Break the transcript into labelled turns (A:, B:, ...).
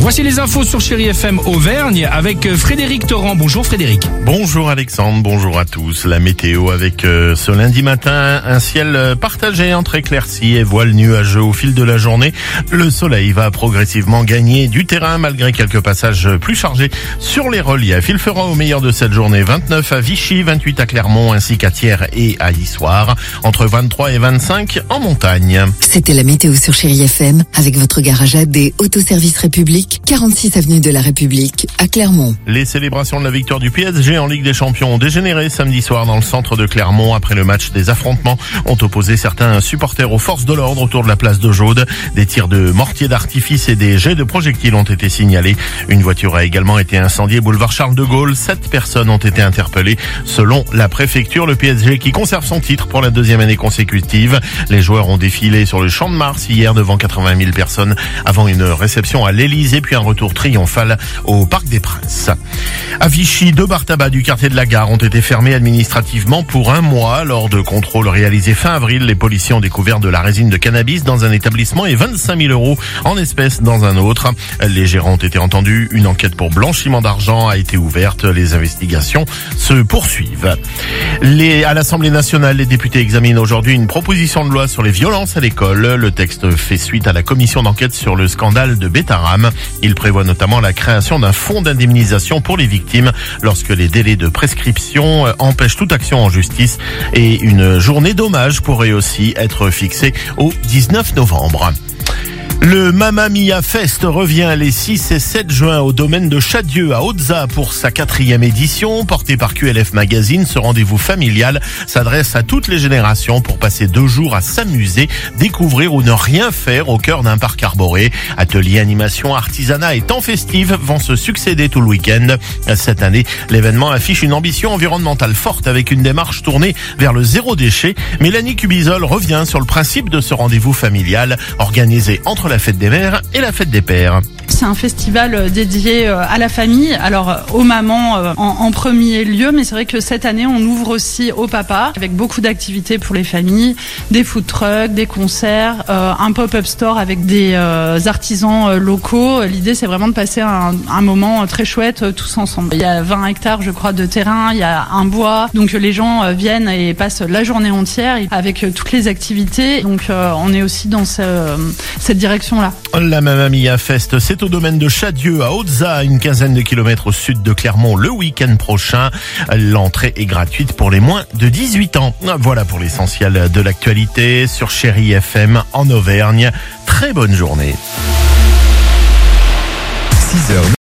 A: Voici les infos sur Chéri FM Auvergne avec Frédéric Torrent. Bonjour Frédéric.
B: Bonjour Alexandre, bonjour à tous. La météo avec ce lundi matin, un ciel partagé entre éclaircies et voiles nuageux au fil de la journée. Le soleil va progressivement gagner du terrain malgré quelques passages plus chargés sur les reliefs. Il fera au meilleur de cette journée 29 à Vichy, 28 à Clermont ainsi qu'à Thiers et à Issoire, entre 23 et 25 en montagne.
C: C'était la météo sur Chéri FM avec votre garage AD Autoservice République, 46 avenue de la République à Clermont.
B: Les célébrations de la victoire du PSG en Ligue des Champions ont dégénéré samedi soir dans le centre de Clermont. Après le match, des affrontements ont opposé certains supporters aux forces de l'ordre autour de la place de Jaude. Des tirs de mortier d'artifice et des jets de projectiles ont été signalés. Une voiture a également été incendiée boulevard Charles de Gaulle. 7 personnes ont été interpellées. Selon la préfecture, le PSG qui conserve son titre pour la deuxième année consécutive. Les joueurs ont défilé sur le Champ de Mars hier devant 80 000 personnes avant une réception à l'Élysée puis un retour triomphal au Parc des Princes. À Vichy, 2 bars tabac du quartier de la Gare ont été fermés administrativement pour 1 mois. Lors de contrôles réalisés fin avril, les policiers ont découvert de la résine de cannabis dans un établissement et 25 000 euros en espèces dans un autre. Les gérants ont été entendus. Une enquête pour blanchiment d'argent a été ouverte. Les investigations se poursuivent. À l'Assemblée nationale, les députés examinent aujourd'hui une proposition de loi sur les violences à l'école. Le texte fait suite à la commission d'enquête sur le scandale de Betaram. Il prévoit notamment la création d'un fonds d'indemnisation pour les victimes lorsque les délais de prescription empêchent toute action en justice, et une journée d'hommage pourrait aussi être fixée au 19 novembre. Le Mamma Mia Fest revient les 6 et 7 juin au domaine de Chadieu à Hautza pour sa 4e édition. Porté par QLF Magazine, ce rendez-vous familial s'adresse à toutes les générations pour passer 2 jours à s'amuser, découvrir ou ne rien faire au cœur d'un parc arboré. Ateliers, animations, artisanat et temps festifs vont se succéder tout le week-end. Cette année, l'événement affiche une ambition environnementale forte avec une démarche tournée vers le zéro déchet. Mélanie Cubizol revient sur le principe de ce rendez-vous familial organisé entre la fête des mères et la fête des pères.
D: C'est un festival dédié à la famille, alors aux mamans en premier lieu, mais c'est vrai que cette année on ouvre aussi aux papas avec beaucoup d'activités pour les familles, des food trucks, des concerts, un pop-up store avec des artisans locaux. L'idée c'est vraiment de passer un moment très chouette tous ensemble. Il y a 20 hectares je crois de terrain, il y a un bois, donc les gens viennent et passent la journée entière avec toutes les activités, donc on est aussi dans cette direction-là.
B: La Mamma Mia Fest, c'est au domaine de Chadieu à Hautza, une quinzaine de kilomètres au sud de Clermont le week-end prochain. L'entrée est gratuite pour les moins de 18 ans. Voilà pour l'essentiel de l'actualité sur Chéri FM en Auvergne. Très bonne journée.
E: 6h.